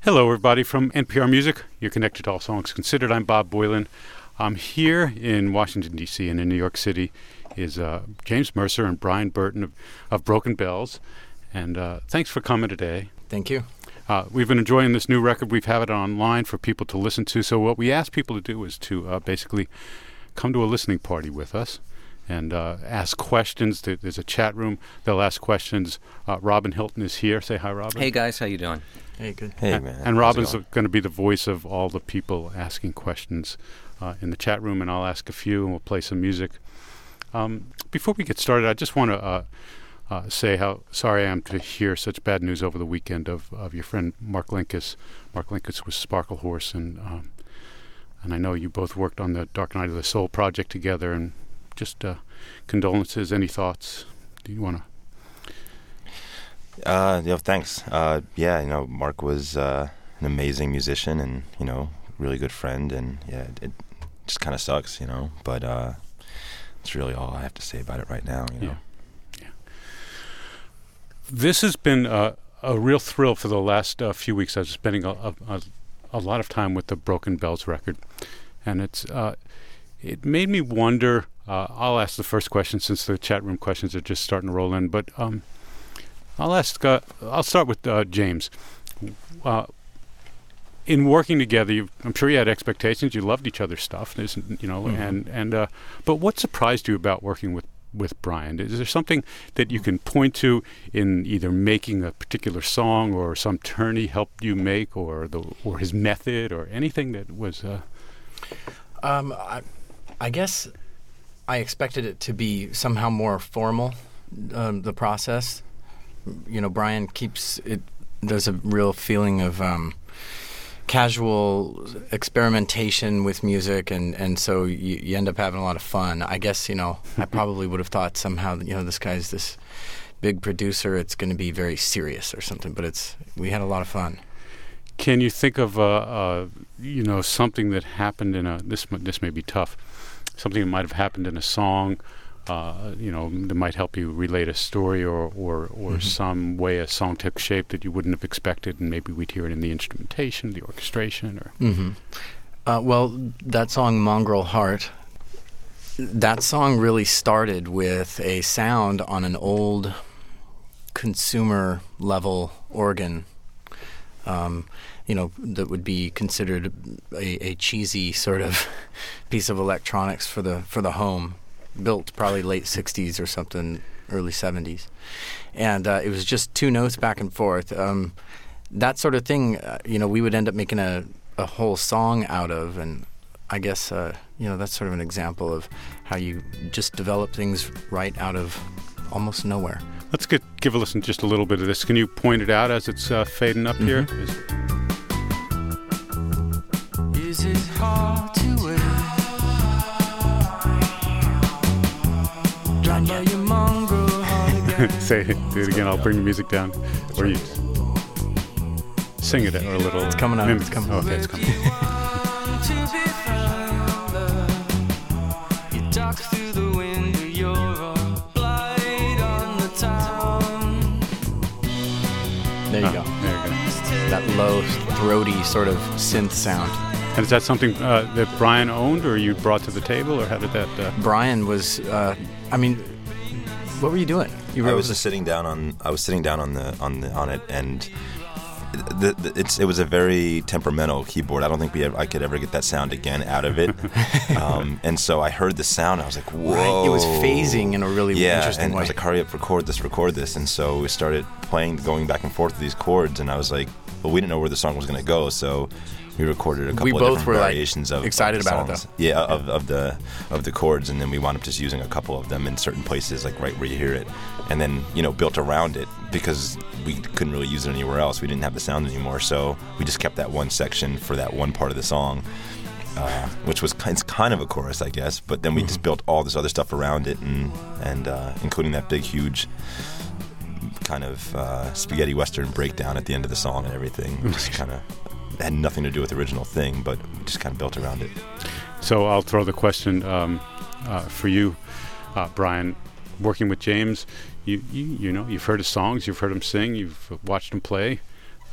Hello, everybody, from NPR Music. You're connected to All Songs Considered. I'm Bob Boylan. I'm here in Washington, D.C., and in New York City is James Mercer and Brian Burton of Broken Bells. And thanks for coming today. Thank you. We've been enjoying this new record. We've had it online for people to listen to. So what we asked people to do is to basically come to a listening party with us and ask questions. There's a chat room. They'll ask questions. Robin Hilton is here. Say hi, Robin. Hey, guys. How you doing? Hey, good. Hey, man. And Robin's going to be the voice of all the people asking questions in the chat room, and I'll ask a few, and we'll play some music. Before we get started, I just want to say how sorry I am to hear such bad news over the weekend of your friend Mark Linkous. Mark Linkous was Sparklehorse, and I know you both worked on the Dark Night of the Soul project together, and just condolences. Any thoughts? Do you want to? Thanks. Mark was an amazing musician and, really good friend. And, it just kind of sucks, But that's really all I have to say about it right now, Yeah. This has been a real thrill for the last few weeks. I was spending a lot of time with the Broken Bells record. And it made me wonder. I'll ask the first question since the chat room questions are just starting to roll in. But I'll start with James. In working together, I'm sure you had expectations. You loved each other's stuff, mm-hmm. But what surprised you about working with Brian? Is there something that you can point to in either making a particular song or some turn he helped you make, or his method, or anything that was? I guess I expected it to be somehow more formal. The process. Brian keeps it. There's a real feeling of casual experimentation with music, and so you end up having a lot of fun. I guess I probably would have thought somehow that this guy's this big producer. It's going to be very serious or something, but we had a lot of fun. Can you think of something that happened in this may be tough, something that might have happened in a song? That might help you relate a story or mm-hmm. some way a song took shape that you wouldn't have expected, and maybe we'd hear it in the instrumentation, the orchestration, or. Mm-hmm. Well, that song "Mongrel Heart," that song really started with a sound on an old consumer level organ. That would be considered a cheesy sort of piece of electronics for the home. Built probably late 60s or something, early 70s. And it was just two notes back and forth. That sort of thing, we would end up making a whole song out of. And I guess, that's sort of an example of how you just develop things right out of almost nowhere. Let's give a listen to just a little bit of this. Can you point it out as it's fading up here? Is it hard to wait? Say it. Do it again. I'll bring the music down. Or you sing it or a little. It's coming up. It's coming. Okay, it's coming. There you go. There you go. That low, throaty sort of synth sound. And is that something that Brian owned, or you brought to the table, or how did that? Brian was. What were you doing? I was sitting down on it, and it was a very temperamental keyboard. I don't think I could ever get that sound again out of it. And so I heard the sound. I was like, whoa! Right. It was phasing in a really interesting way. I was like, hurry up, record this. And so we started going back and forth with these chords, and I was like, well, we didn't know where the song was going to go, so we recorded a couple of different variations of excited about songs. It though. Yeah, of the chords, and then we wound up just using a couple of them in certain places, like right where you hear it, and then built around it because we couldn't really use it anywhere else. We didn't have the sound anymore, so we just kept that one section for that one part of the song, which was kind of a chorus, I guess. But then we just built all this other stuff around it, and including that big, huge kind of spaghetti western breakdown at the end of the song and everything. Just kind of had nothing to do with the original thing, but we just kind of built around it. So I'll throw the question for you, Brian. Working with James, you've heard his songs, you've heard him sing, you've watched him play.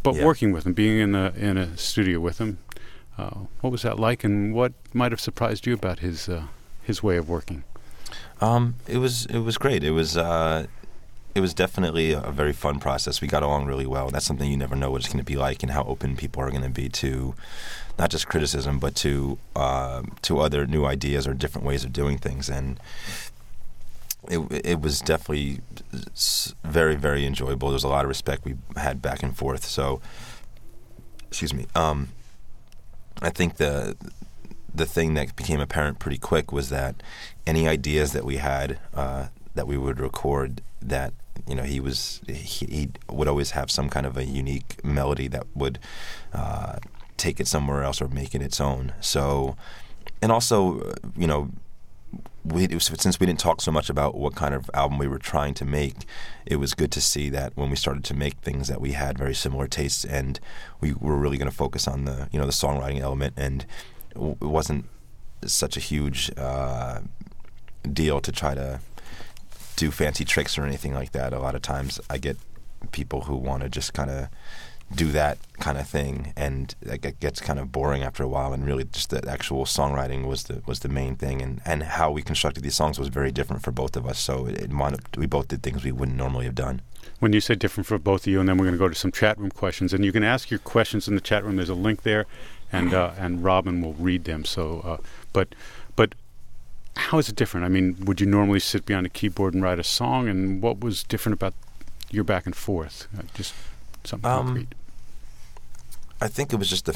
But Yeah. working with him, being in a studio with him, what was that like, and what might have surprised you about his way of working? It was great. It was definitely a very fun process. We got along really well. That's something you never know what it's going to be like, and how open people are going to be to not just criticism, but to other new ideas or different ways of doing things. And it was definitely very, very enjoyable. There was a lot of respect we had back and forth. So, excuse me. I think the thing that became apparent pretty quick was that any ideas that we had that we would record, that he would always have some kind of a unique melody that would take it somewhere else or make it its own. So, and also, since we didn't talk so much about what kind of album we were trying to make, it was good to see that when we started to make things that we had very similar tastes, and we were really going to focus on the songwriting element, and it wasn't such a huge deal to try to do fancy tricks or anything like that. A lot of times I get people who want to just kind of do that kind of thing, and it gets kind of boring after a while, and really just the actual songwriting was the main thing, and how we constructed these songs was very different for both of us, so we both did things we wouldn't normally have done. When you say different for both of you, and then we're going to go to some chat room questions, and you can ask your questions in the chat room. There's a link there, and Robin will read them. So, but how is it different? I mean, would you normally sit behind a keyboard and write a song, and what was different about your back and forth? Just something concrete. I think it was just the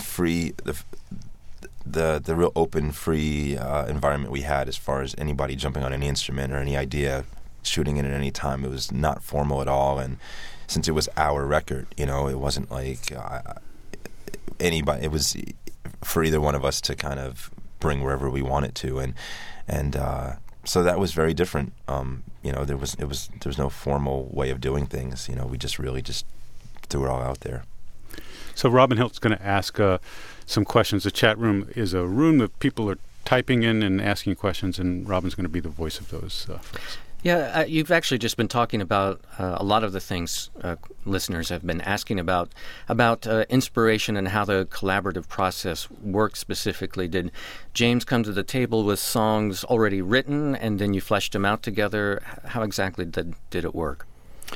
real open, free environment we had, as far as anybody jumping on any instrument or any idea, shooting it at any time. It was not formal at all, and since it was our record, it wasn't like anybody. It was for either one of us to kind of bring wherever we wanted to, and so that was very different. There was no formal way of doing things. We just really just threw it all out there. So Robin Hilt's going to ask some questions. The chat room is a room that people are typing in and asking questions, and Robin's going to be the voice of those folks. Yeah, you've actually just been talking about a lot of the things listeners have been asking about inspiration and how the collaborative process works specifically. Did James come to the table with songs already written, and then you fleshed them out together? How exactly did it work?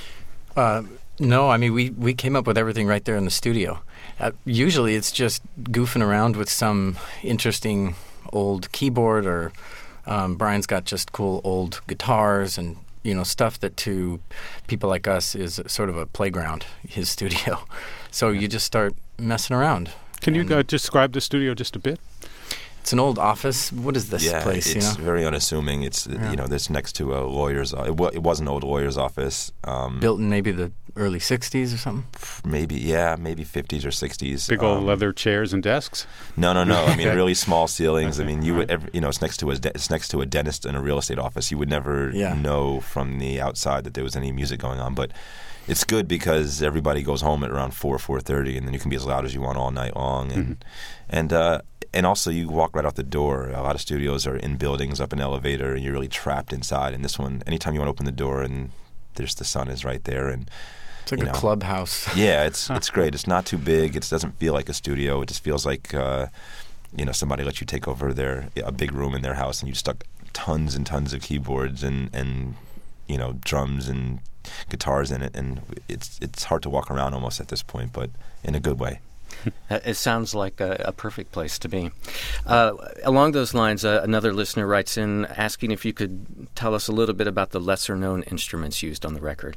No, I mean, we came up with everything right there in the studio. Usually it's just goofing around with some interesting old keyboard, or Brian's got just cool old guitars and, stuff that to people like us is sort of a playground, his studio. So you just start messing around. Can you describe the studio just a bit? It's an old office. What is this place? It's very unassuming. It's it's next to a lawyer's. It was an old lawyer's office. Built in maybe the early '60s or something. Maybe 50s or 60s. Big old leather chairs and desks. No. I mean, really small ceilings. I mean, you would it's next to a dentist and a real estate office. You would never know from the outside that there was any music going on, but. It's good because everybody goes home at around 4:30, and then you can be as loud as you want all night long, and also you walk right out the door. A lot of studios are in buildings up an elevator, and you're really trapped inside. And this one, anytime you want to open the door, and the sun is right there, and it's like a clubhouse. Yeah, it's great. It's not too big. It doesn't feel like a studio. It just feels like somebody let you take over a big room in their house, and you stuck tons and tons of keyboards and drums and guitars in it, and it's hard to walk around almost at this point, but in a good way. It sounds like a perfect place to be. Along those lines, another listener writes in asking if you could tell us a little bit about the lesser-known instruments used on the record.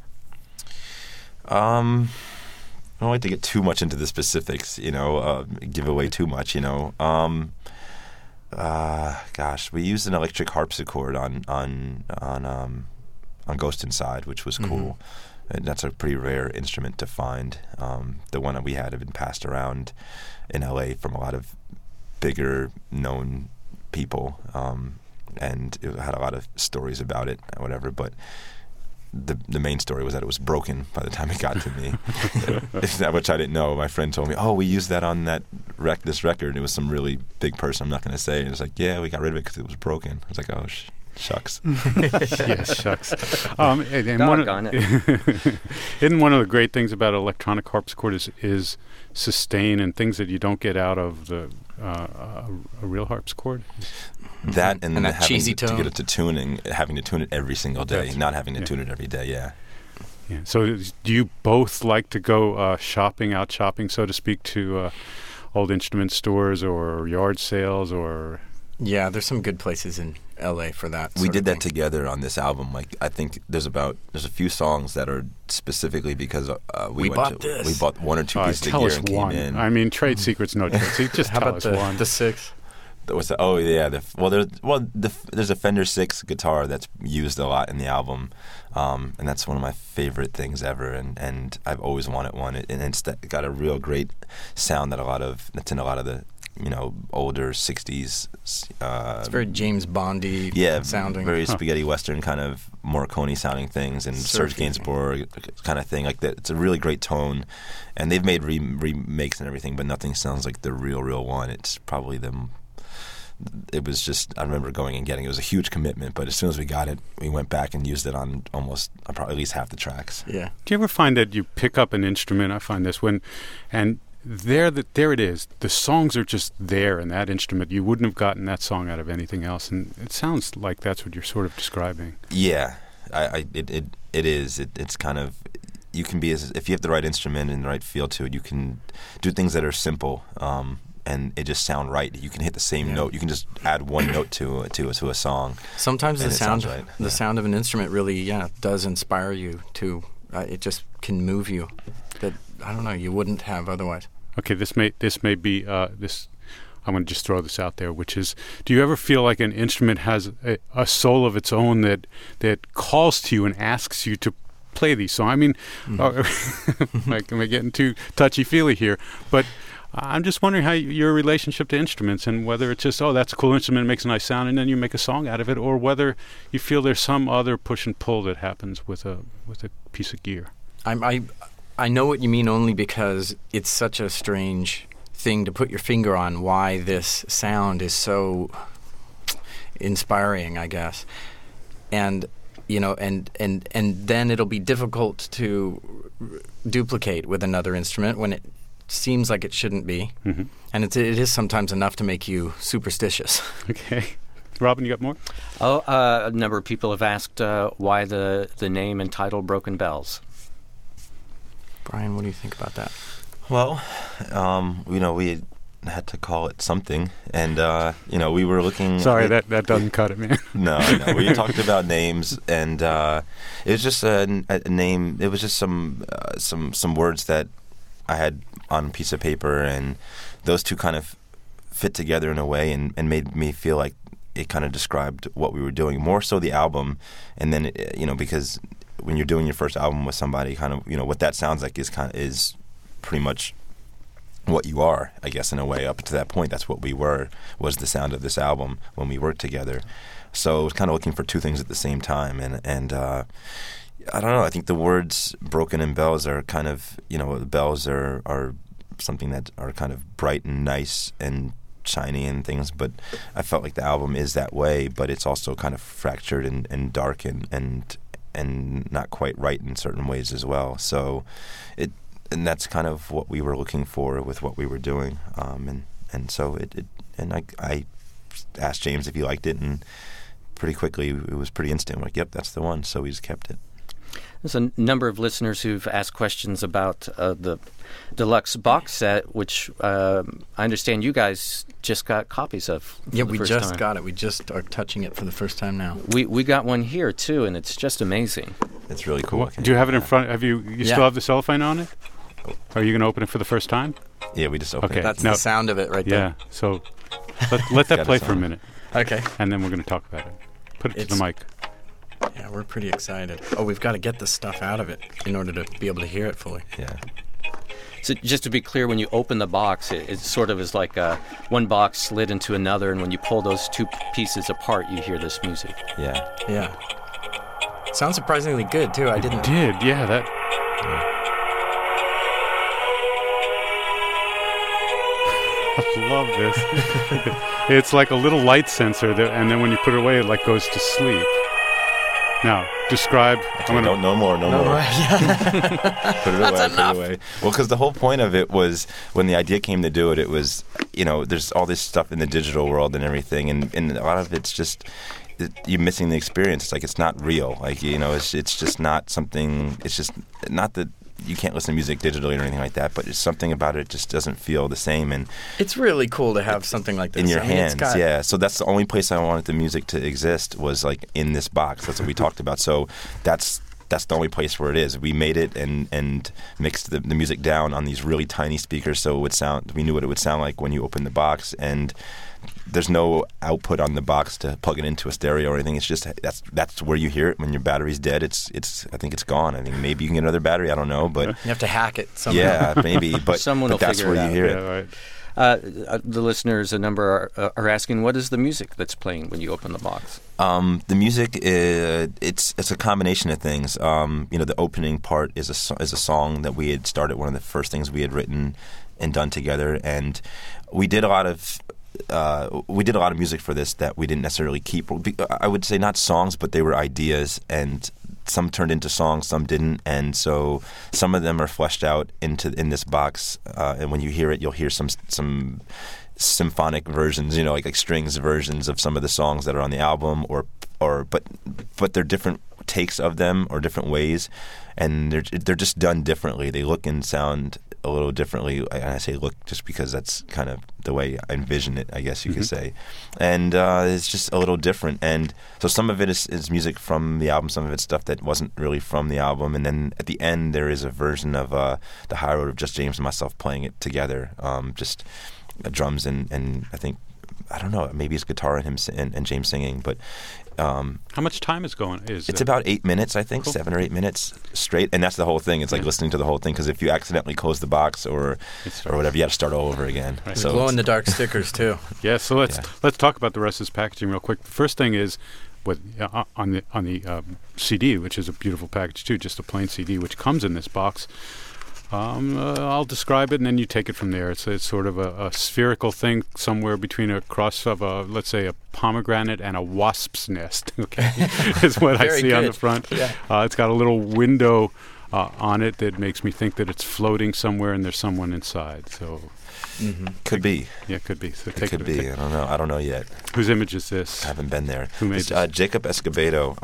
I don't like to get too much into the specifics, give away too much, Gosh, we used an electric harpsichord on Ghost Inside, which was cool. And that's a pretty rare instrument to find. The one that we had been passed around in LA from a lot of bigger known people, and it had a lot of stories about it or whatever, but the main story was that it was broken by the time it got to me, which I didn't know. My friend told me, we used that on this record. It was some really big person I'm not going to say, and it was like, yeah, we got rid of it because it was broken. I was like, Shucks. Yes, shucks. And Doggone it. isn't one of the great things about electronic harpsichord is sustain and things that you don't get out of the a real harpsichord? That and that having cheesy to tone. get it to tuning, having to tune it every single day, That's- not having to yeah. tune it every day. Yeah. Yeah. So do you both like to go out shopping, so to speak, to old instrument stores or yard sales or... Yeah, there's some good places in L.A. for that. We sort did of that thing. together on this album. Like I think there's a few songs that are specifically because we bought this. We bought one or two pieces of tell gear us and came one. in. I mean, trade secrets, no trade secrets. Just How tell about us the one. the 6? Oh yeah, there's a Fender 6 guitar that's used a lot in the album, and that's one of my favorite things ever. And I've always wanted one, and it's got a real great sound that's in a lot of the older '60s. It's very James Bondy sounding. very spaghetti western kind of Morricone sounding things, and Serge Surfing. Gainsbourg kind of thing like that. It's a really great tone, and they've made remakes and everything, but nothing sounds like the real one. It's probably them. It was just, I remember going and getting it. It was a huge commitment, but as soon as we got it, we went back and used it on probably at least half the tracks. Yeah. Do you ever find that you pick up an instrument? I find this and there it is. The songs are just there in that instrument. You wouldn't have gotten that song out of anything else, and it sounds like that's what you're sort of describing. Yeah, it is. It's kind of, you can be, if you have the right instrument and the right feel to it, you can do things that are simple, and it just sound right. You can hit the same note. You can just add one note to a song. Sometimes And the it sounds sound, right. the Yeah. sound of an instrument really, does inspire you to. It just can move you. That I don't know, you wouldn't have otherwise. Okay, this may be this. I'm going to just throw this out there, which is: do you ever feel like an instrument has a soul of its own that calls to you and asks you to play these songs? I mean, am I getting too touchy-feely here? But I'm just wondering how your relationship to instruments, and whether it's just, oh, that's a cool instrument, it makes a nice sound, and then you make a song out of it, or whether you feel there's some other push and pull that happens with a piece of gear. I know what you mean only because it's such a strange thing to put your finger on why this sound is so inspiring, I guess. And and then it'll be difficult to duplicate with another instrument when it seems like it shouldn't be. Mm-hmm. And it is sometimes enough to make you superstitious. Okay. Robin, you got more? Oh, a number of people have asked why the name and title Broken Bells. Brian, what do you think about that? Well, we had to call it something, and we were looking. Sorry, that doesn't cut it, man. No. We talked about names, and it was just a name. It was just some words that I had on a piece of paper, and those two kind of fit together in a way, and made me feel like it kind of described what we were doing, more so the album, and then because when you're doing your first album with somebody, kind of what that sounds like is pretty much what you are, I guess, in a way. Up to that point, that's what we were, was the sound of this album when we worked together. So I was kind of looking for two things at the same time, and I don't know, I think the words broken and bells are kind of, the bells are something that are kind of bright and nice and shiny and things, but I felt like the album is that way, but it's also kind of fractured and dark and not quite right in certain ways as well. So and that's kind of what we were looking for with what we were doing, and so I asked James if he liked it, and pretty quickly it was pretty instant. Like, yep, that's the one. So we just kept it. There's a number of listeners who've asked questions about the deluxe box set, which I understand you guys just got copies of. For Yeah, the we first just time. got it. We just are touching it for the first time now. We got one here too, and it's just amazing. It's really cool. Do you have it in front? Have you Yeah. still have the cellophane on it? Are you going to open it for the first time? Yeah, we just opened Okay. it. That's No. the sound of it right Yeah. So let that Got play us for a on. minute, there. Okay. and then we're going to talk about it. Put it to It's- the mic. Yeah, we're pretty excited. Oh, we've got to get the stuff out of it in order to be able to hear it fully. Yeah. So just to be clear, when you open the box, it sort of is like one box slid into another, and when you pull those two pieces apart, you hear this music. Yeah. Yeah. Sounds surprisingly good, too. I didn't... Did yeah that. I love this. It's like a little light sensor, and then when you put it away, it like goes to sleep. Now, describe. Okay, no more. Yeah. Put it away. Well, because the whole point of it was, when the idea came to do it, it was, there's all this stuff in the digital world and everything, and a lot of it's just, you're missing the experience. It's like, it's not real. Like, it's just not something. It's just not that you can't listen to music digitally or anything like that, but it's something about it just doesn't feel the same. And it's really cool to have something like this in your hands. Yeah. So that's the only place I wanted the music to exist, was like in this box. That's what we talked about. So that's the only place where it is. We made it and mixed the music down on these really tiny speakers, so it would sound. We knew what it would sound like when you open the box, and there's no output on the box to plug it into a stereo or anything. It's just that's where you hear it. When your battery's dead, I think it's gone. I think maybe you can get another battery. I don't know, but you have to hack it somehow. Yeah, maybe. But someone will that's figure where it you hear Yeah, it. right. The listeners, a number are asking, what is the music that's playing when you open the box? The music, it's a combination of things. The opening part is a song that we had started, one of the first things we had written and done together, and we did a lot of music for this that we didn't necessarily keep. I would say not songs, but they were ideas, and some turned into songs, some didn't, and so some of them are fleshed out in this box. And when you hear it, you'll hear some symphonic versions, like strings versions of some of the songs that are on the album, but they're different takes of them, or different ways, and they're just done differently. They look and sound a little differently. And I say look just because that's kind of the way I envision it, I guess you could say. And it's just a little different. And so some of it is music from the album, some of it's stuff that wasn't really from the album. And then at the end, there is a version of The High Road of just James and myself playing it together. Just drums and I think, I don't know, maybe it's guitar and him and James singing, but How much time is going? It's about 8 minutes, I think, cool. 7 or 8 minutes straight, and that's the whole thing. It's like listening to the whole thing, because if you accidentally close the box or whatever, you got to start all over again. Right. So glow in the dark stickers too. Yeah, so let's talk about the rest of this packaging real quick. The first thing is on the CD, which is a beautiful package too, just a plain CD, which comes in this box. I'll describe it, and then you take it from there. It's sort of a spherical thing somewhere between a cross of let's say a pomegranate and a wasp's nest. Okay, is what I see on the front. Yeah. It's got a little window on it that makes me think that it's floating somewhere and there's someone inside. So could be. Yeah, could be. So it could be. I don't know yet. Whose image is this? I haven't been there. Who made this? Jacob Escobedo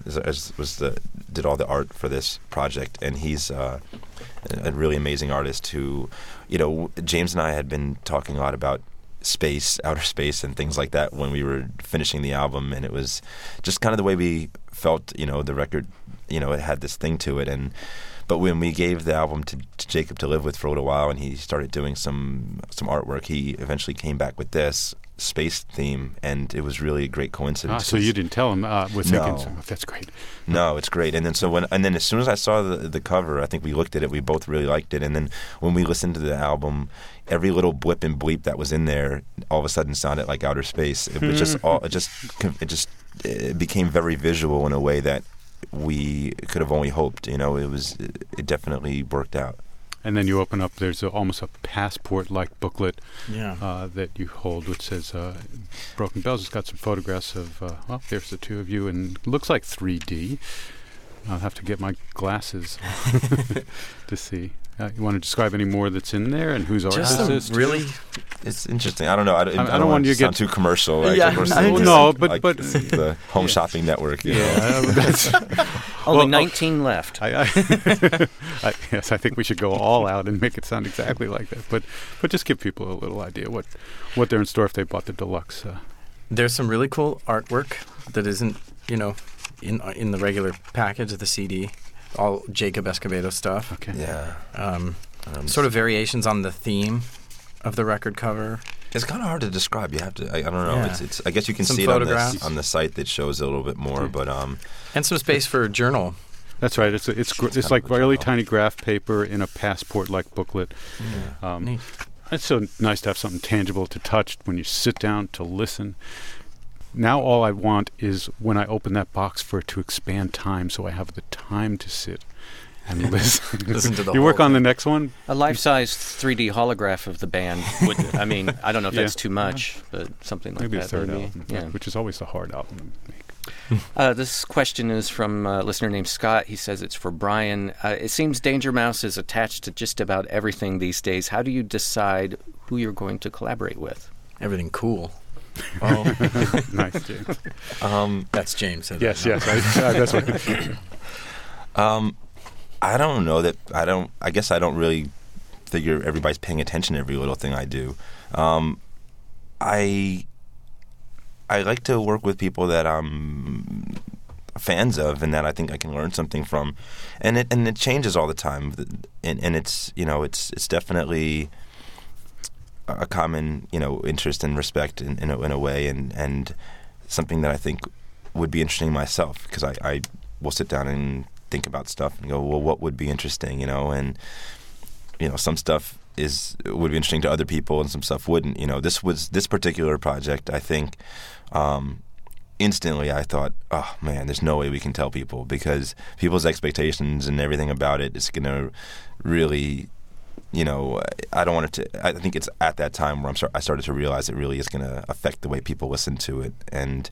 did all the art for this project, and he's a really amazing artist who, James and I had been talking a lot about space, outer space, and things like that when we were finishing the album, and it was just kind of the way we felt, the record, it had this thing to it, but when we gave the album to Jacob to live with for a little while, and he started doing some artwork, he eventually came back with this space theme, and it was really a great coincidence. So you didn't tell him? That's great. No, it's great. And then as soon as I saw the cover, I think we looked at it. We both really liked it. And then when we listened to the album, every little blip and bleep that was in there all of a sudden sounded like outer space. It was it became very visual in a way that we could have only hoped. It definitely worked out. And then you open up, there's almost a passport-like booklet that you hold, which says Broken Bells. It's got some photographs of, there's the two of you, and it looks like 3D. I'll have to get my glasses to see. You want to describe any more that's in there and whose art this is? Really? It's interesting. I don't know. I don't want you to sound too commercial. Right? But the Home Shopping Network. That's only 19 left. Yes, I think we should go all out and make it sound exactly like that. But just give people a little idea what they're in store if they bought the deluxe. There's some really cool artwork that isn't in the regular package of the CD. All Jacob Escobedo stuff. Okay. Yeah. Sort of variations on the theme of the record cover. It's kind of hard to describe. You have to. I don't know. Yeah. It's. I guess you can some see it photographs on the site that shows it a little bit more, but and some space for a journal. That's right. It's like really tiny graph paper in a passport-like booklet. Yeah. Neat. It's so nice to have something tangible to touch when you sit down to listen. Now all I want is when I open that box for it to expand time, so I have the time to sit and listen. Listen to the You whole work on the thing. next one? A life-size 3D holograph of the band would, I mean, I don't know if Yeah. that's too much, but something like Maybe that. the third maybe. album, Yeah. which is always the hard album to make. This question is from a listener named Scott. He says it's for Brian. It seems Danger Mouse is attached to just about everything these days. How do you decide who you're going to collaborate with? Everything cool. Well, Nice, James. That's James. said Yes, that, no? yes. That's what. I don't know that I guess I don't really figure everybody's paying attention to every little thing I do. I like to work with people that I'm fans of and that I think I can learn something from, and it changes all the time, and it's it's definitely a common interest and respect in a way, and something that I think would be interesting myself, because I will sit down and think about stuff and go, well, what would be interesting, and some stuff would be interesting to other people and some stuff wouldn't. This particular project, I think instantly I thought, oh man, there's no way we can tell people, because people's expectations and everything about it is going to really, I don't want it to. I think it's at that time where I started to realize it really is going to affect the way people listen to it, and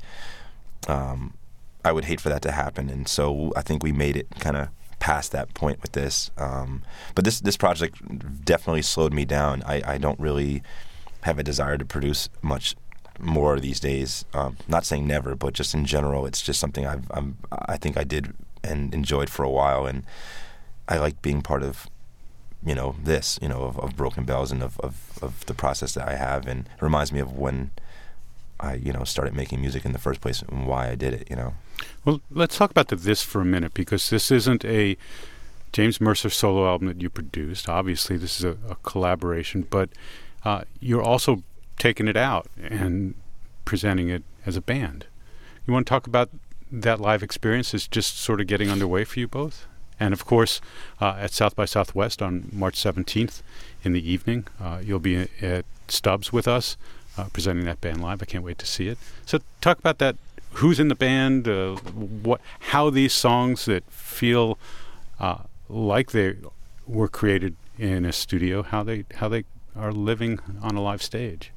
I would hate for that to happen. And so I think we made it kind of past that point with this. But this project definitely slowed me down. I don't really have a desire to produce much more these days. Not saying never, but just in general, it's just something I think I did and enjoyed for a while, and I like being part of this of Broken Bells and of the process that I have, and it reminds me of when I started making music in the first place and why I did it. Well, let's talk about this for a minute, because this isn't a James Mercer solo album that you produced. Obviously, this is a collaboration, but you're also taking it out and presenting it as a band. You want to talk about that live experience? Is just sort of getting underway for you both? And of course, at South by Southwest on March 17th in the evening, you'll be at Stubbs with us, presenting that band live. I can't wait to see it. So talk about that. Who's in the band? How these songs that feel like they were created in a studio, how they are living on a live stage.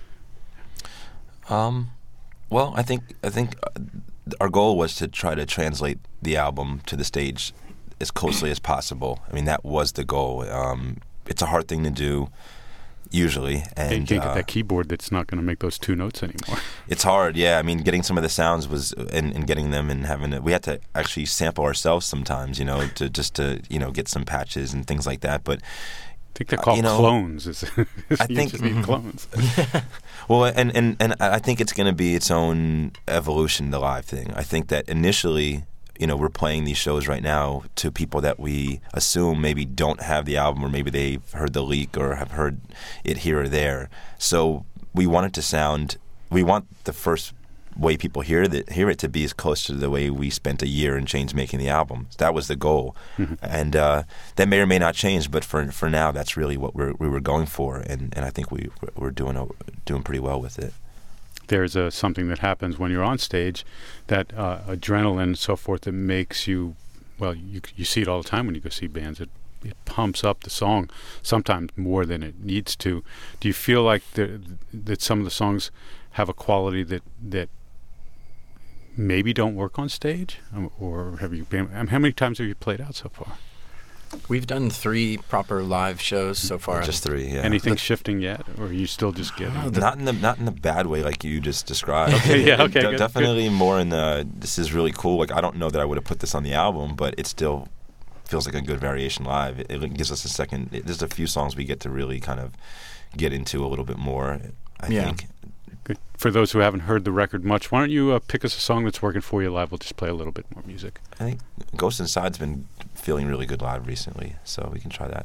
Well, I think our goal was to try to translate the album to the stage as closely as possible. I mean, that was the goal. It's a hard thing to do usually, and you can't get that keyboard that's not going to make those two notes anymore. It's hard, yeah. I mean, getting some of the sounds was and getting them and having it. We had to actually sample ourselves sometimes, to get some patches and things like that. But I think they're called clones. I think just need clones. Well, and I think it's going to be its own evolution, the live thing. I think that initially, we're playing these shows right now to people that we assume maybe don't have the album, or maybe they've heard the leak or have heard it here or there. So we want it to sound. We want the first way people hear it to be as close to the way we spent a year and change making the album. That was the goal, and that may or may not change. But for now, that's really what we were going for, and I think we're doing pretty well with it. There's something that happens when you're on stage, that adrenaline and so forth, that makes you, well, you see it all the time when you go see bands. It pumps up the song sometimes more than it needs to. Do you feel like that some of the songs have a quality that maybe don't work on stage? Or have you been, how many times have you played out so far? We've done 3 proper live shows so far. Just 3, yeah. Anything shifting yet, or are you still just getting? Not in the bad way like you just described. Okay, yeah, okay, good, definitely more in the this is really cool. Like, I don't know that I would have put this on the album, but it still feels like a good variation live. It gives us a second. There's a few songs we get to really kind of get into a little bit more, I think. Good. For those who haven't heard the record much, why don't you pick us a song that's working for you live? We'll just play a little bit more music. I think Ghost Inside's been feeling really good live recently, so we can try that.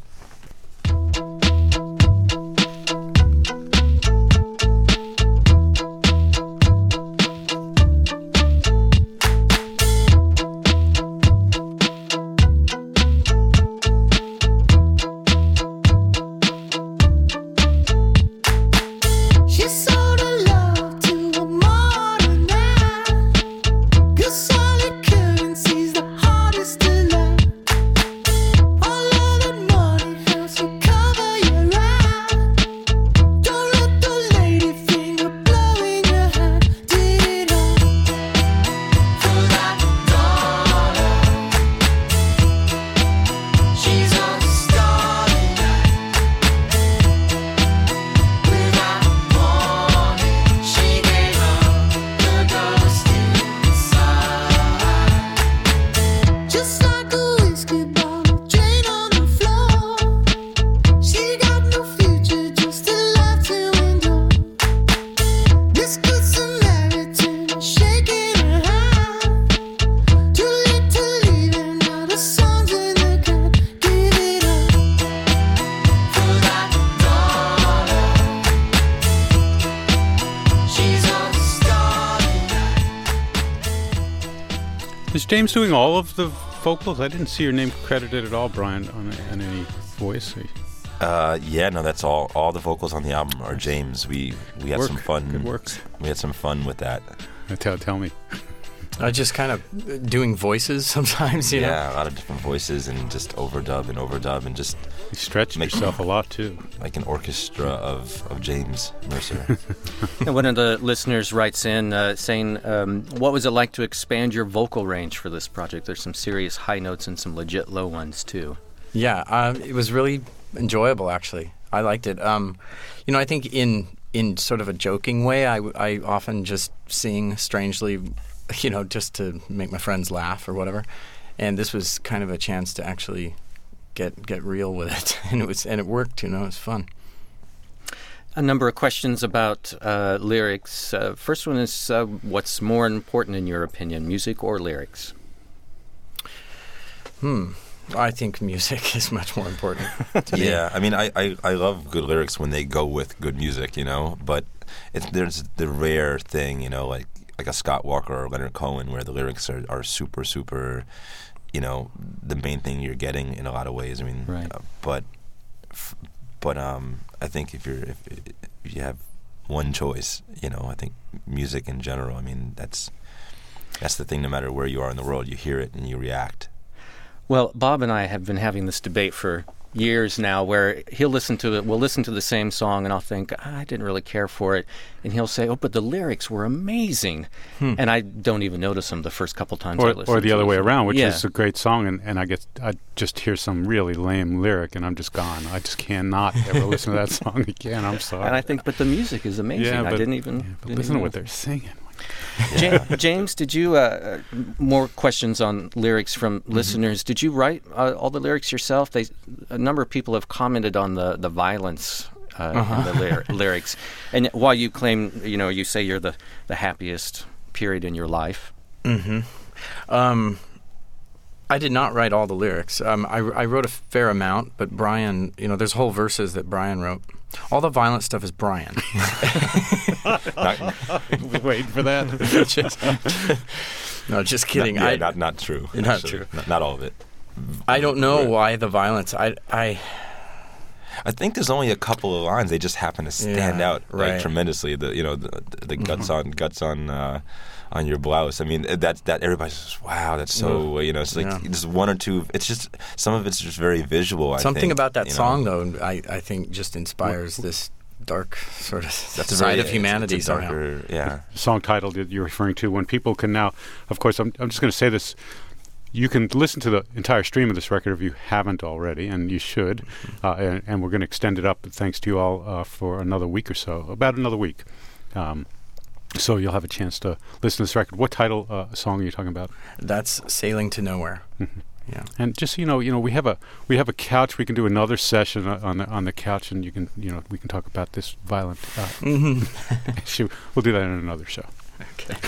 Is James doing all of the vocals? I didn't see your name credited at all, Brian, on any voice. Yeah, no, that's all the vocals on the album are James. We had some fun. Good work. We had some fun with that. Tell me. I just kind of doing voices sometimes, you know? Yeah, a lot of different voices and just overdub and just... You stretched yourself a lot, too. Like an orchestra of James Mercer. And one of the listeners writes in saying, what was it like to expand your vocal range for this project? There's some serious high notes and some legit low ones, too. Yeah, it was really enjoyable, actually. I liked it. I think in sort of a joking way, I often just sing strangely, just to make my friends laugh or whatever. And this was kind of a chance to actually get real with it, and it worked. It was fun. A number of questions about lyrics. First one is, what's more important in your opinion, music or lyrics? I think music is much more important to me. Yeah, I mean, I love good lyrics when they go with good music, but there's the rare thing, like a Scott Walker or Leonard Cohen, where the lyrics are super, super, the main thing you're getting in a lot of ways. I mean, right. But I think if you have one choice, I think music in general. I mean, that's the thing. No matter where you are in the world, you hear it and you react. Well, Bob and I have been having this debate for years now, where we'll listen to the same song, and I'll think, I didn't really care for it, and he'll say, but the lyrics were amazing, and I don't even notice them the first couple times I listen to it. Or the other way around, which is a great song, and I just hear some really lame lyric, and I'm just gone. I just cannot ever listen to that song again. I'm sorry. And I think, but the music is amazing. Yeah, I didn't even listen to what they're singing. James, did you more questions on lyrics from listeners? Did you write all the lyrics yourself? A number of people have commented on the violence in the lyrics, and while you claim, you say you're the happiest period in your life. I did not write all the lyrics. I wrote a fair amount, but Brian, there's whole verses that Brian wrote. All the violent stuff is Brian. Waiting for that. No, just kidding. Not true. Not true. Not all of it. I don't know why the violence. I think there's only a couple of lines. They just happen to stand out tremendously. The guts on your blouse. I mean, that everybody says, "Wow, that's so." It's like just one or two. It's just some of it's just very visual. Something about that song, though, I think just inspires this dark sort of side of humanity somehow. Yeah. The song title that you're referring to, when people can now, of course, I'm just going to say this. You can listen to the entire stream of this record if you haven't already, and you should. And we're going to extend it up, thanks to you all, for another week or so, about another week. So you'll have a chance to listen to this record. What title song are you talking about? That's "Sailing to Nowhere." Mm-hmm. Yeah. And just we have a couch. We can do another session on the couch, and we can talk about this violent issue. We'll do that in another show. Okay.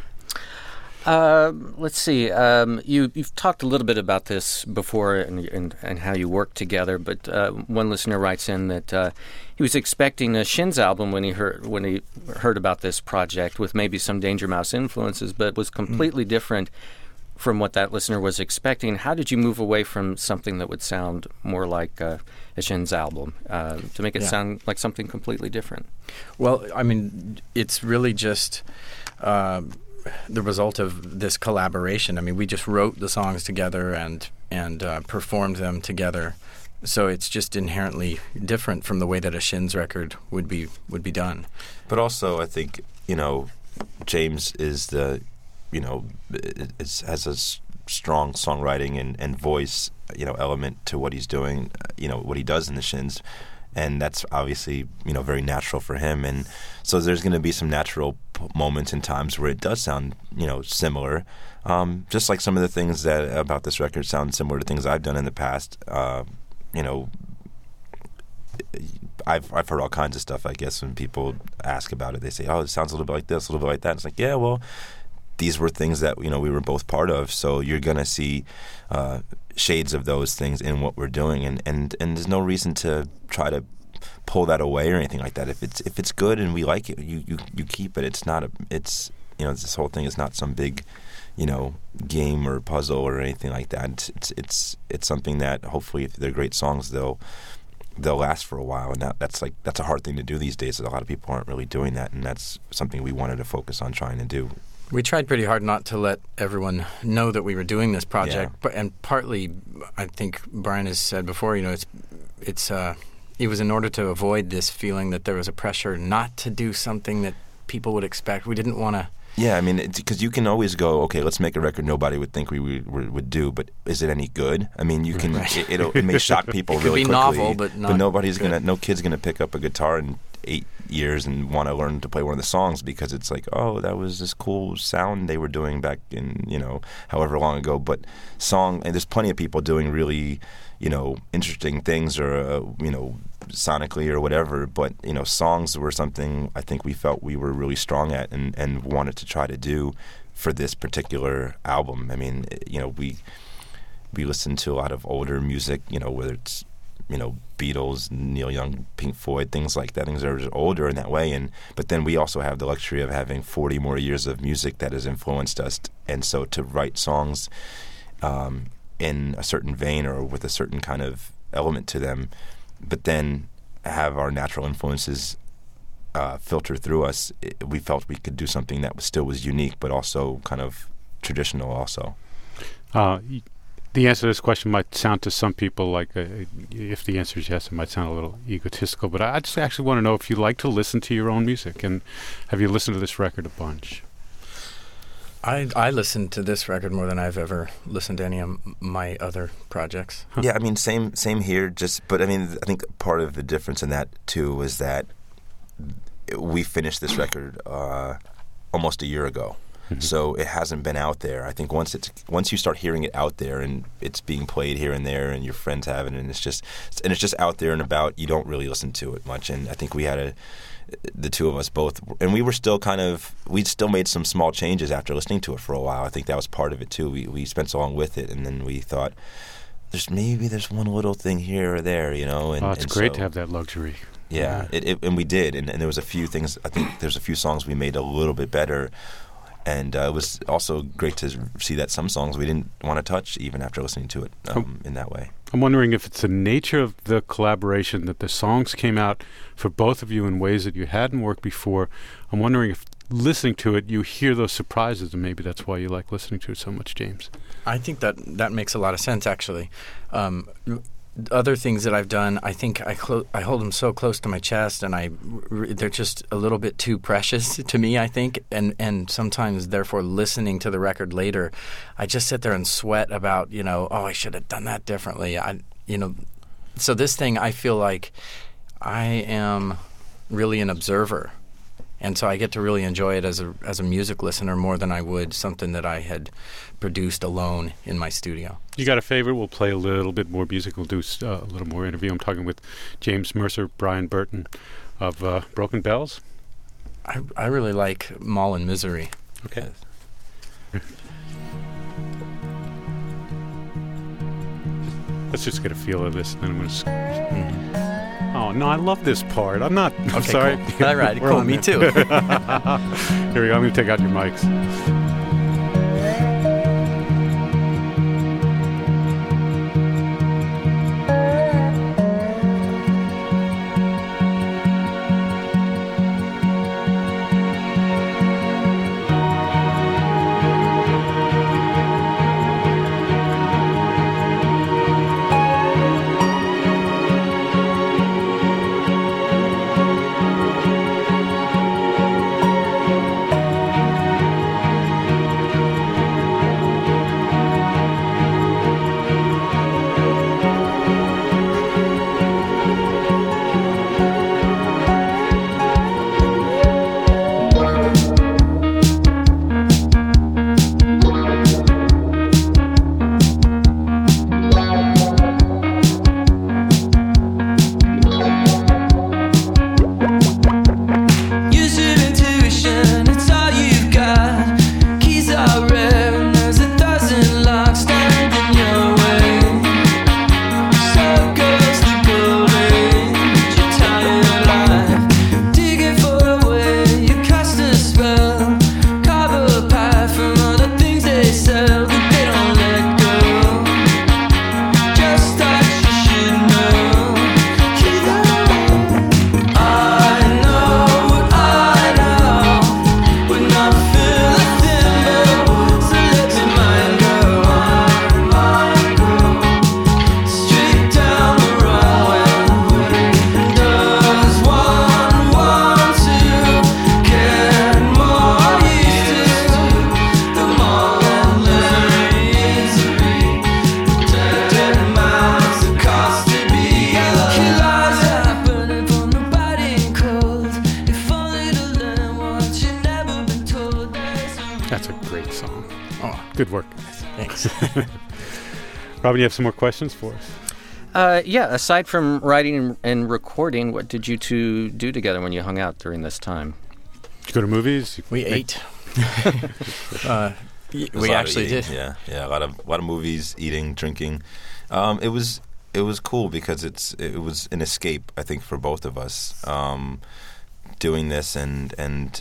Let's see. You've talked a little bit about this before and how you work together, but one listener writes in that he was expecting a Shins album when he heard about this project with maybe some Danger Mouse influences, but was completely different from what that listener was expecting. How did you move away from something that would sound more like a Shins album to make it sound like something completely different? Well, I mean, it's really just the result of this collaboration. I mean, we just wrote the songs together and performed them together. So it's just inherently different from the way that a Shins record would be done. But also, I think James is has a strong songwriting and voice element to what he's doing. What he does in the Shins, and that's obviously very natural for him. And so there's going to be some natural moments and times where it does sound similar. Just like some of the things that about this record sound similar to things I've done in the past. I've heard all kinds of stuff, I guess, when people ask about it. They say, it sounds a little bit like this, a little bit like that. It's like, yeah, well, these were things that we were both part of, so you're going to see shades of those things in what we're doing, and there's no reason to try to pull that away or anything like that. If it's good and we like it, you keep it. It's not this whole thing is not some big game or puzzle or anything like that. It's something that hopefully, if they're great songs, they'll last for a while. And that's a hard thing to do these days. A lot of people aren't really doing that, and that's something we wanted to focus on trying to do. We tried pretty hard not to let everyone know that we were doing this project, and partly, I think Brian has said before, it was in order to avoid this feeling that there was a pressure not to do something that people would expect. We didn't want to. Yeah, I mean, because you can always go, okay, let's make a record nobody would think we would do, but is it any good? I mean, you can. Right. It may shock people really quickly. It could be novel, but nobody's good. No kid's gonna pick up a guitar in 8 years and want to learn to play one of the songs because it's like, oh, that was this cool sound they were doing back in however long ago. But and there's plenty of people doing really interesting things or sonically or whatever, but songs were something I think we felt we were really strong at and wanted to try to do for this particular album. I mean, we listened to a lot of older music, whether it's Beatles, Neil Young, Pink Floyd, things like that. Things that are just older in that way, but then we also have the luxury of having 40 more years of music that has influenced us, and so to write songs in a certain vein or with a certain kind of element to them, but then have our natural influences filter through us, we felt we could do something that still was unique, but also kind of traditional also. The answer to this question might sound to some people like, if the answer is yes, it might sound a little egotistical, but I just actually want to know if you like to listen to your own music, and have you listened to this record a bunch? I listened to this record more than I've ever listened to any of my other projects. Huh. Yeah, I mean, same here. But I mean, I think part of the difference in that too was that we finished this record almost a year ago, so it hasn't been out there. I think once you start hearing it out there and it's being played here and there, and your friends have it, and it's just out there and about, you don't really listen to it much. And I think we had the two of us both, and we'd still made some small changes after listening to it for a while. I think that was part of it too. We spent so long with it, and then we thought, there's one little thing here or there, And, it's great to have that luxury. Yeah, and we did, and there was a few things. I think there's a few songs we made a little bit better, and it was also great to see that some songs we didn't want to touch even after listening to it in that way. I'm wondering if it's the nature of the collaboration that the songs came out for both of you in ways that you hadn't worked before. I'm wondering if listening to it, you hear those surprises, and maybe that's why you like listening to it so much, James. I think that makes a lot of sense, actually. Other things that I've done, I think I hold them so close to my chest, and they're just a little bit too precious to me, I think, and sometimes, therefore, listening to the record later, I just sit there and sweat about, I should have done that differently. So this thing, I feel like I am really an observer, and so I get to really enjoy it as a music listener more than I would something that I had produced alone in my studio. You got a favorite? We'll play a little bit more music. We'll do a little more interview. I'm talking with James Mercer, Brian Burton of Broken Bells. I really like Mall and Misery. Okay. Let's just get a feel of this, and then I'm going to... Oh, no, I love this part. I'm not... Okay, I'm sorry. Cool. All right, cool. Me too. Here we go. I'm going to take out your mics. Good work. Thanks. Robin, you have some more questions for us? Yeah, aside from writing and recording, what did you two do together when you hung out during this time? Did you go to movies? We ate. There's a We lot of actually eating. did. Yeah, a lot of movies, eating, drinking. It was cool because it was an escape, I think, for both of us, doing this and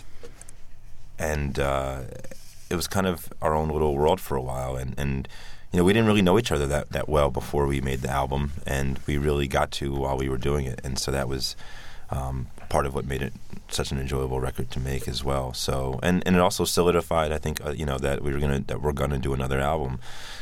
it was kind of our own little world for a while, and you know, we didn't really know each other that well before we made the album, and we really got to while we were doing it, and so that was part of what made it such an enjoyable record to make as well. So, and it also solidified, I think, you know, that we're gonna do another album,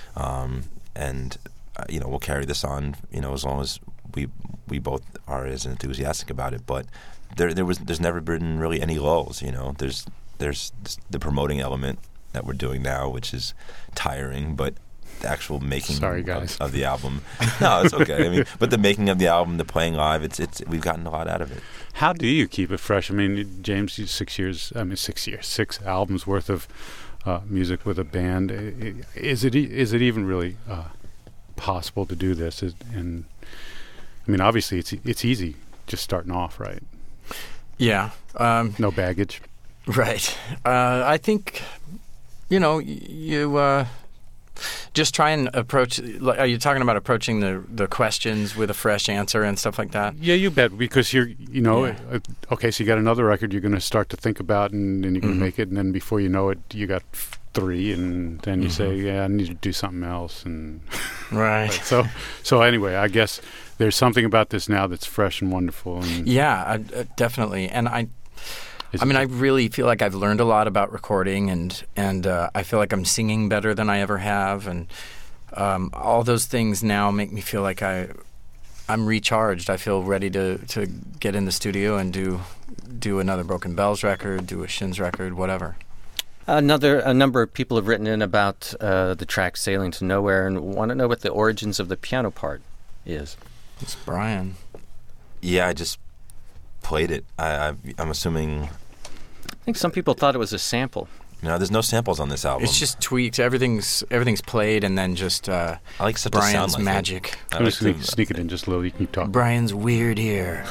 and you know, we'll carry this on, you know, as long as we both are as enthusiastic about it. But there's never been really any lulls, you know. There's the promoting element that we're doing now, which is tiring, but the actual making of the album. No, it's okay. I mean, but the making of the album, the playing live, it's we've gotten a lot out of it. How do you keep it fresh? I mean, James, 6 albums worth of music with a band. Is it even really possible to do this? And I mean, obviously, it's easy just starting off, right? Yeah. No baggage. Right. I think, you know, you just try and approach. Are you talking about approaching the questions with a fresh answer and stuff like that? Yeah, you bet. Because okay, so you got another record you're going to start to think about, and then you're going to make it, and then before you know it, you got 3, and then you say, yeah, I need to do something else, and right. So anyway, I guess there's something about this now that's fresh and wonderful. And yeah, definitely. And I mean, I really feel like I've learned a lot about recording, and I feel like I'm singing better than I ever have, and all those things now make me feel like I'm recharged. I feel ready to get in the studio and do another Broken Bells record, do a Shins record, whatever. A number of people have written in about the track "Sailing to Nowhere" and want to know what the origins of the piano part is. It's Brian. Yeah, I just played it. I'm assuming. I think some people thought it was a sample. No, there's no samples on this album. It's just tweaks. Everything's played, and then just I like such Brian's a sound magic. I'm just going to sneak it in just a little. You can talk. Brian's weird ear.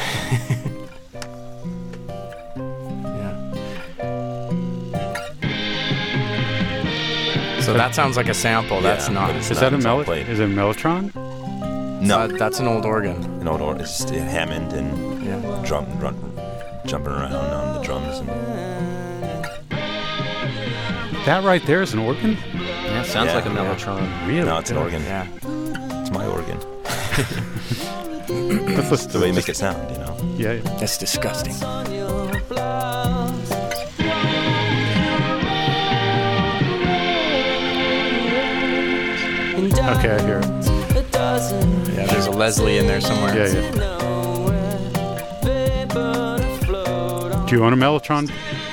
So that sounds like a sample. That's not. Is that a Is it a Mellotron? No, that's an old organ. An old organ. It's Hammond and jumping around on the drums. That right there is an organ? Yeah, sounds like a Mellotron. Yeah. Really? No, it's an organ. Yeah. It's my organ. That's the way you make it sound, you know? Yeah. That's disgusting. Okay, I hear it. Yeah, there's a Leslie in there somewhere. Yeah. Do you own a Mellotron?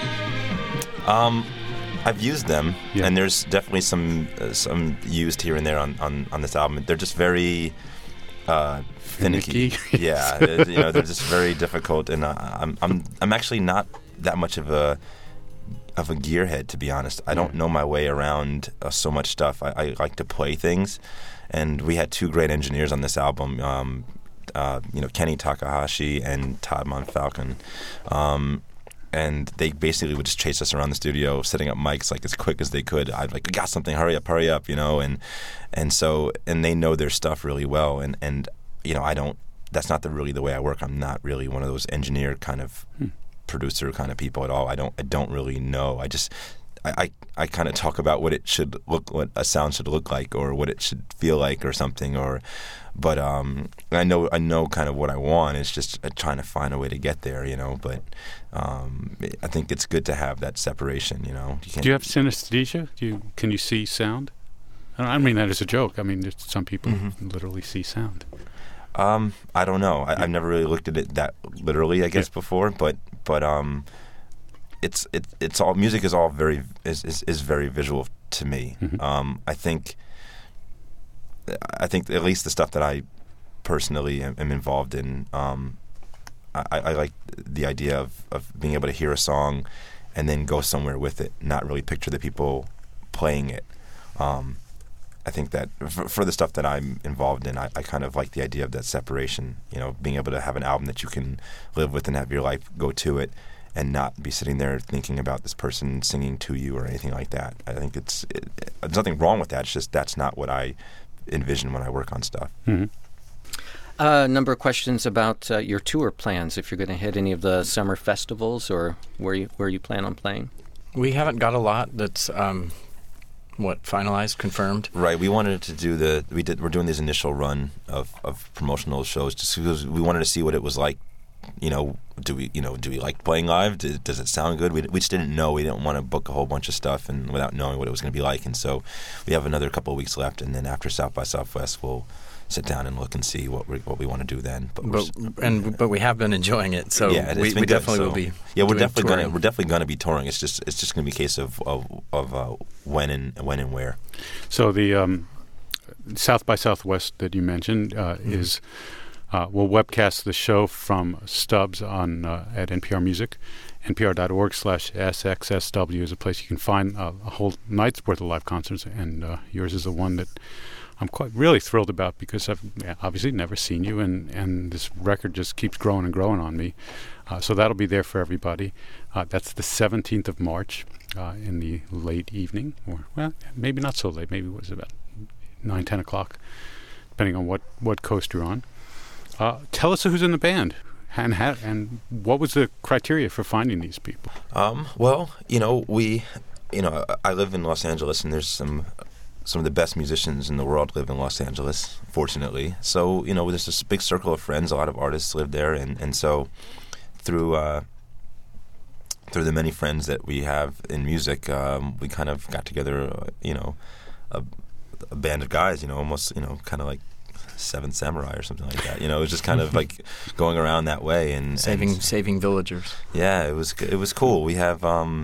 I've used them, and there's definitely some used here and there on this album. They're just very finicky. Yeah, they're just very difficult, and I'm actually not that much of a gearhead, to be honest. I don't know my way around so much stuff. I like to play things, and we had 2 great engineers on this album. Kenny Takahashi and Todd Monfalcon. And they basically would just chase us around the studio, setting up mics like as quick as they could. I'd like, we got something, hurry up, you know, and they know their stuff really well, and you know, that's not really the way I work. I'm not really one of those engineer kind of producer kind of people at all. I don't really know. I kind of talk about what a sound should look like, or what it should feel like, or something, but I know kind of what I want. It's just trying to find a way to get there, you know. But I think it's good to have that separation, you know. Do you have synesthesia? Can you see sound? I don't mean that as a joke. I mean, some people literally see sound. I don't know. I've never really looked at it that literally, I guess, before. But it's all, music is all very very visual to me. I think at least the stuff that I personally am involved in, I like the idea of being able to hear a song and then go somewhere with it, not really picture the people playing it. I think that for the stuff that I'm involved in, I kind of like the idea of that separation, being able to have an album that you can live with and have your life go to it and not be sitting there thinking about this person singing to you or anything like that. I think there's nothing wrong with that. It's just that's not what I envision when I work on stuff. Mm-hmm. A number of questions about your tour plans, if you're going to hit any of the summer festivals or where you plan on playing. We haven't got a lot that's finalized, confirmed. Right. We wanted to do we're doing this initial run of promotional shows just because we wanted to see what it was like. Do we like playing live? Does it sound good? We just didn't know. We didn't want to book a whole bunch of stuff and without knowing what it was going to be like. And so we have another couple of weeks left, and then after South by Southwest, we'll sit down and look and see what we want to do then. But we have been enjoying it, so yeah, we definitely will be. Yeah, we're definitely going to be touring. It's just going to be a case of when and where. So the South by Southwest that you mentioned is. We'll webcast the show from Stubbs on at NPR Music. NPR.org/SXSW is a place you can find a whole night's worth of live concerts, and yours is the one that I'm really thrilled about because I've obviously never seen you, and this record just keeps growing and growing on me. So that'll be there for everybody. That's the 17th of March in the late evening, or maybe not so late. Maybe it was about 9, 10 o'clock, depending on what coast you're on. Tell us who's in the band and what was the criteria for finding these people? Well, I live in Los Angeles, and there's some of the best musicians in the world live in Los Angeles, fortunately. So, there's this big circle of friends. A lot of artists live there, and so through the many friends that we have in music, we kind of got together, a band of guys, almost, kind of like Seventh Samurai or something like that. It was just kind of like going around that way and saving villagers. Yeah, it was cool. We have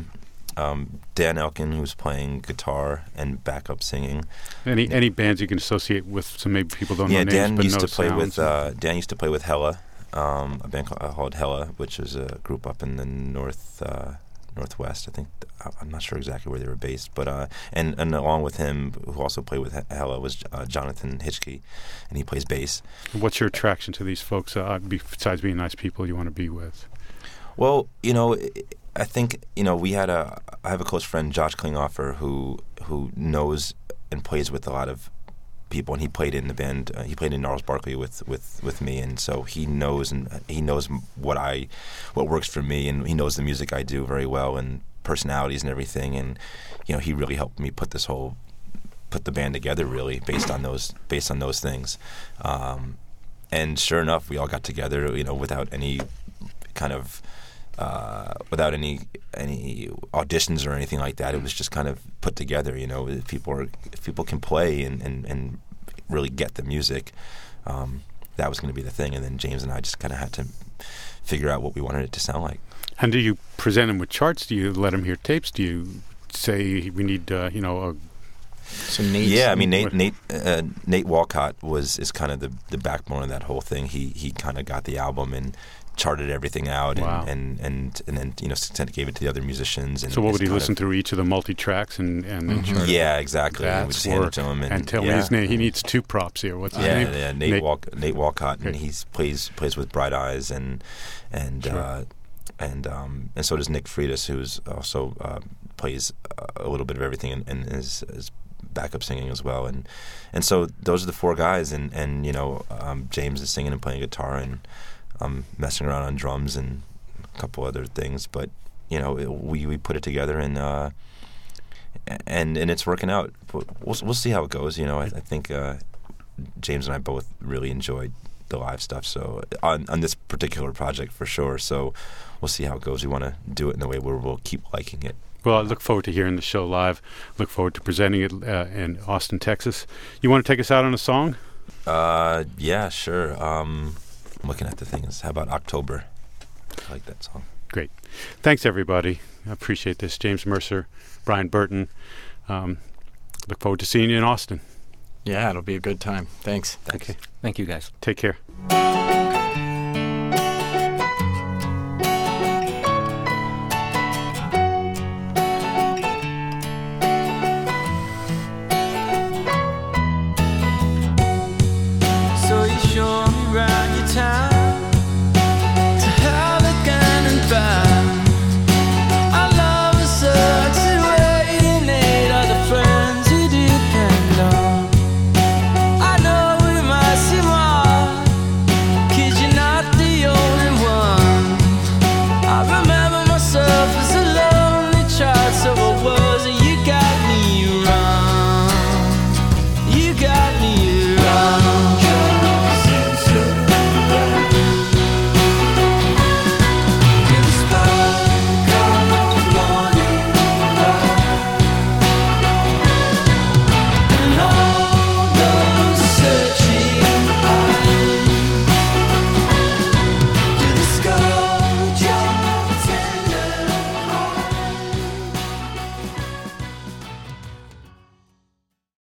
Dan Elkin, who's playing guitar and backup singing. Any bands you can associate with? So maybe people don't know names, Dan but used know to play sounds. Dan used to play with Hella, a band called Hella, which is a group up in the northwest. I think I'm not sure exactly where they were based, but and along with him, who also played with Hella, was Jonathan Hitchke, and he plays bass. What's your attraction to these folks besides being nice people you want to be with? Well, I think I have a close friend, Josh Klinghoffer, who knows and plays with a lot of people, and he played in the band. He played in Gnarls Barkley with me, and so he knows what works for me, and he knows the music I do very well, and personalities and everything, and he really helped me put the band together, really based on those things. And sure enough, we all got together, without any kind of without any auditions or anything like that. It was just kind of put together. If people can play and really get the music, that was going to be the thing. And then James and I just kind of had to figure out what we wanted it to sound like. And do you present them with charts? Do you let them hear tapes? Do you say we need some Nate? Yeah, I mean Nate Walcott is kind of the backbone of that whole thing. He kind of got the album and charted everything out, wow. and then gave it to the other musicians. And so what would he listen through each of the multi-tracks and then chart? Yeah, exactly. That's we just hand it to him and tell me his name. He needs 2 props here. What's his name? Yeah, Nate Walcott, and he plays with Bright Eyes and sure. And so does Nick Freitas, who's also plays a little bit of everything and is backup singing as well. And so those are the 4 guys, and James is singing and playing guitar, and I'm messing around on drums and a couple other things. But we put it together, and it's working out. We'll see how it goes. I think James and I both really enjoyed the live stuff, so on this particular project for sure. So we'll see how it goes. We want to do it in a way where we'll keep liking it. Well, I look forward to hearing the show live. Look forward to presenting it in Austin, Texas. You want to take us out on a song? Yeah, sure. I'm looking at the things. How about October? I like that song. Great. Thanks, everybody. I appreciate this. James Mercer, Brian Burton. Look forward to seeing you in Austin. Yeah, it'll be a good time. Thanks. Okay. Thank you, guys. Take care.